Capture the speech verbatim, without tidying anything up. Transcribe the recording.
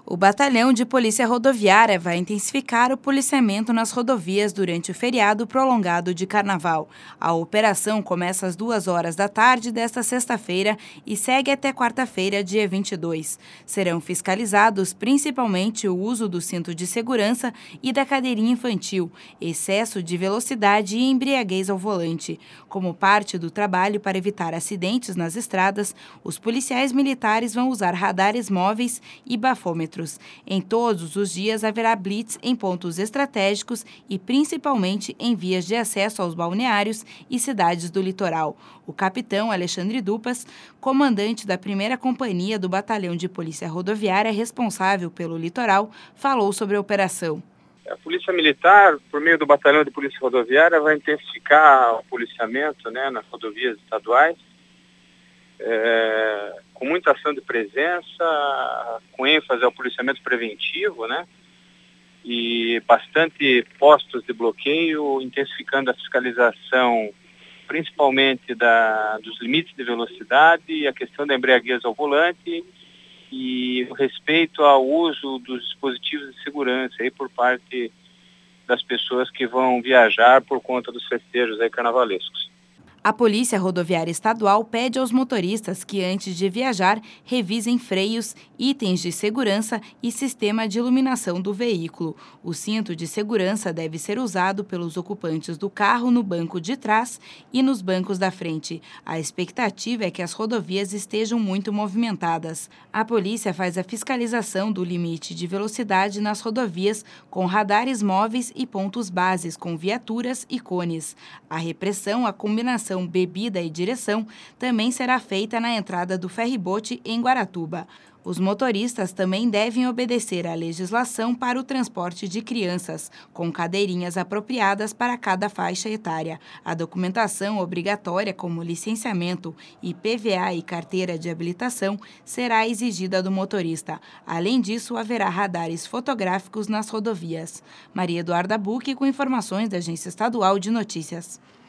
O Batalhão de Polícia Rodoviária vai intensificar o policiamento nas rodovias durante o feriado prolongado de Carnaval. A operação começa às duas horas da tarde desta sexta-feira e segue até quarta-feira, dia vinte e dois. Serão fiscalizados principalmente o uso do cinto de segurança e da cadeirinha infantil, excesso de velocidade e embriaguez ao volante. Como parte do trabalho para evitar acidentes nas estradas, os policiais militares vão usar radares móveis e bafômetros. Em todos os dias haverá blitz em pontos estratégicos e principalmente em vias de acesso aos balneários e cidades do litoral. O capitão Alexandre Dupas, comandante da primeira companhia do Batalhão de Polícia Rodoviária responsável pelo litoral, falou sobre a operação. A Polícia Militar, por meio do Batalhão de Polícia Rodoviária, vai intensificar o policiamento, né, nas rodovias estaduais, é, com muita ação de presença, com ênfase ao policiamento preventivo, né, e bastante postos de bloqueio, intensificando a fiscalização, principalmente da, dos limites de velocidade, a questão da embriaguez ao volante e o respeito ao uso dos dispositivos de segurança aí por parte das pessoas que vão viajar por conta dos festejos aí carnavalescos. A Polícia Rodoviária Estadual pede aos motoristas que, antes de viajar, revisem freios, itens de segurança e sistema de iluminação do veículo. O cinto de segurança deve ser usado pelos ocupantes do carro no banco de trás e nos bancos da frente. A expectativa é que as rodovias estejam muito movimentadas. A polícia faz a fiscalização do limite de velocidade nas rodovias com radares móveis e pontos bases com viaturas e cones. A repressão, a combinação bebida e direção também será feita na entrada do ferribote em Guaratuba. Os motoristas também devem obedecer à legislação para o transporte de crianças, com cadeirinhas apropriadas para cada faixa etária. A documentação obrigatória, como licenciamento, I P V A e carteira de habilitação, será exigida do motorista. Além disso, haverá radares fotográficos nas rodovias. Maria Eduarda Bucchi, com informações da Agência Estadual de Notícias.